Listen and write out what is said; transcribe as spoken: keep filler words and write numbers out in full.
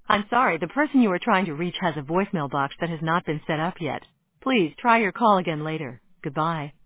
I'm sorry, the person you are trying to reach has a voicemail box that has not been set up yet. Please try your call again later. Goodbye.